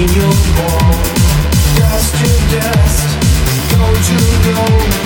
in your wall. Dust to dust, go to go.